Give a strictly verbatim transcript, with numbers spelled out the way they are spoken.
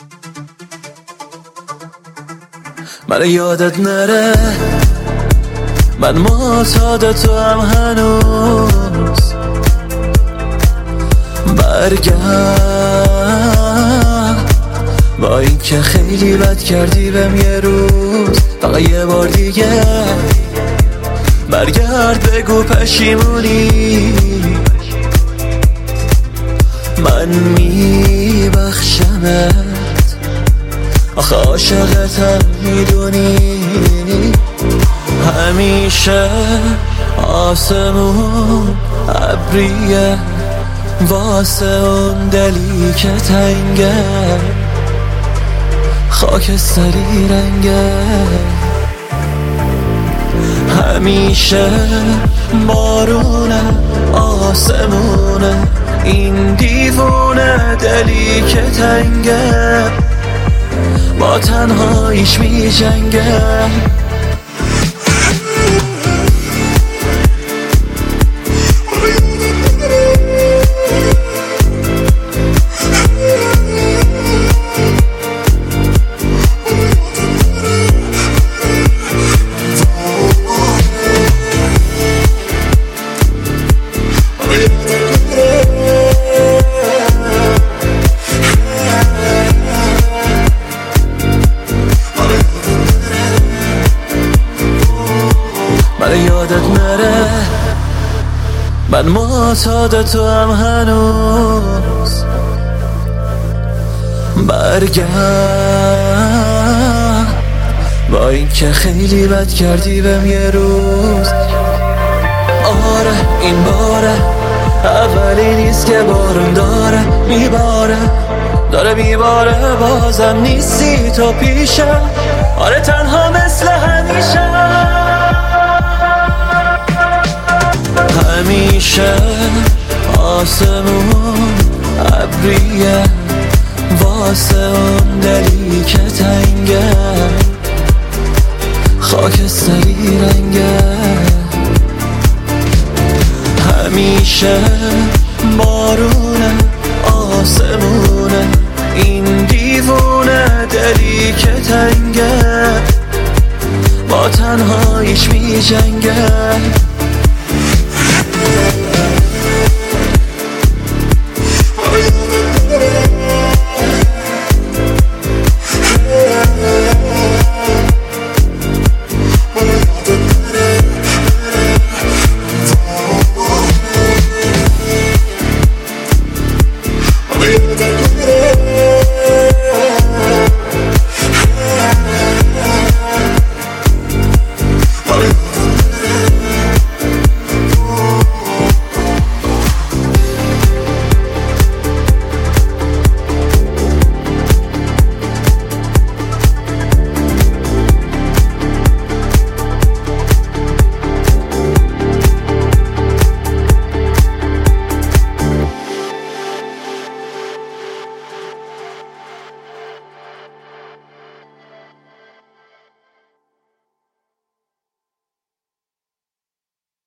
من یادت نره من معتاد تو هم هنوز برگرد با این که خیلی بد کردی بهم یه روز فقط یه بار دیگه برگرد بگو پشیمونی من میبخشمت آخه عاشقتم میدونی همیشه آسمون ابریه واسه اون دلی که تنگه خاکستری رنگه همیشه بارونه آسمونه این دیوونه دلی که تنگه با تنهاییش می جنگه یادت نره من معتاد تو هم هنوز برگرد با این که خیلی بد کردی بهم یه روز آره این باره اولی نیست که بارون داره میباره داره میباره بازم نیستی تو پیشم آره تنها مثل همیشه همیشه آسمون ابریه واسه اون دلی که تنگه خاکستری رنگه همیشه بارونه آسمونه این دیوونه دلی که تنگه با تنهاییش می جنگه